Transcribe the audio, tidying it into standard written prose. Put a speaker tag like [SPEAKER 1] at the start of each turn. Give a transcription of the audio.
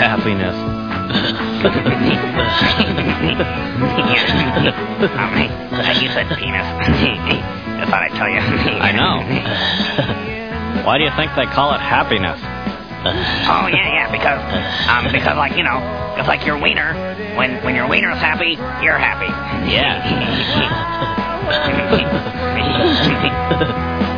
[SPEAKER 1] happiness.
[SPEAKER 2] You said penis. I thought I'd tell you.
[SPEAKER 1] I know. Why do you think they call it happiness?
[SPEAKER 2] Oh, yeah, because like, you know, it's like your wiener. When your wiener's happy, you're happy.
[SPEAKER 1] Yeah.